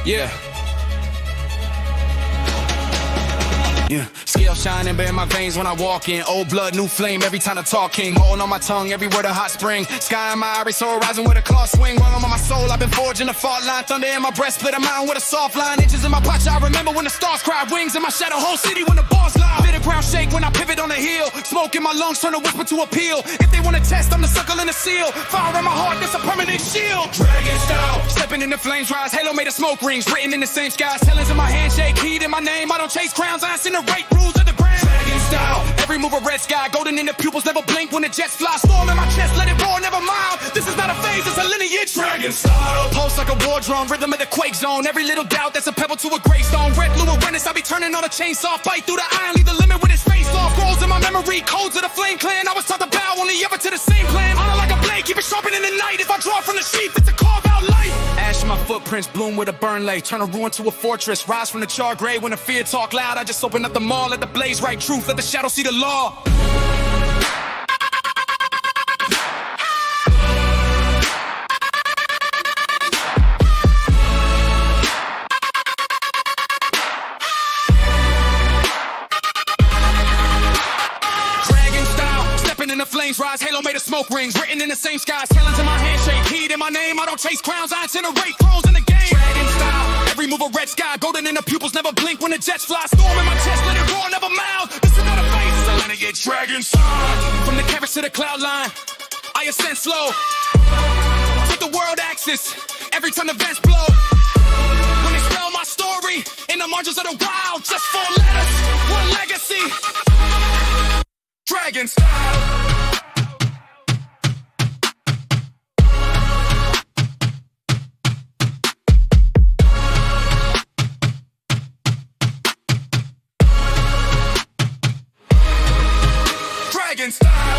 Yeah. Yeah, scale shining, but in my veins when I walk in. Old blood, new flame, every time I talk king. Holding on my tongue, every word a hot spring. Sky in my iris, soul rising with a claw swing. While I'm on my soul, I've been forging the fault line. Thunder in my breast, split a mountain with a soft line. Inches in my pocket, I remember when the stars cried. Wings in my shadow, whole city when the bars lie. Feel the ground shake when I pivot on the hill. Smoke in my lungs, turn a whisper to appeal. If they wanna test, I'm the sucker in the seal. Fire in my heart, that's a permanent shield. Dragon style, stepping in the flames, rise. Halo made of smoke rings, written in the same skies. Talents in my handshake, heat in my name. I don't chase crowns, I incinerate rules of the brand. Dragon style, every move a red sky. Golden in the pupils, never blink when the jets fly. Storm in my chest, let it roar, never mild. This is not a phase, it's a lineage. Dragon style, pulse like a war drum, rhythm of the quake zone. Every little doubt, that's a pebble to a gravestone. Red blue awareness, I be turning on a chainsaw. Fight through the iron, leave the limit with his face off. Scrolls in my memory, codes of the flame clan. I was taught to bow, only ever to the same plan. Honor like a blade, keep it sharpened in the night. If I draw from the sheath, it's a carve out light. Ash in my footprints, bloom with a burn lay. Turn a ruin to a fortress, rise from the char grave. When the fear talk loud, I just open up the mall. Let the blaze write truth, let the shadow see the law. In the flames rise, halo made of smoke rings, written in the same skies. Talents in my handshake, heat in my name. I don't chase crowns, I incinerate thrones in the game. Dragon style, every move a red sky. Golden in the pupils, never blink when the jets fly. Storm in my chest, let it roar, never mild. This is not a phase, it's a lineage. Dragon style, from the canvas to the cloud line, I ascend slow. Take the world axis, every time the vents blow. When they spell my story, in the margins of the wild, just 4 letters, one legacy. Dragon style. Dragon style.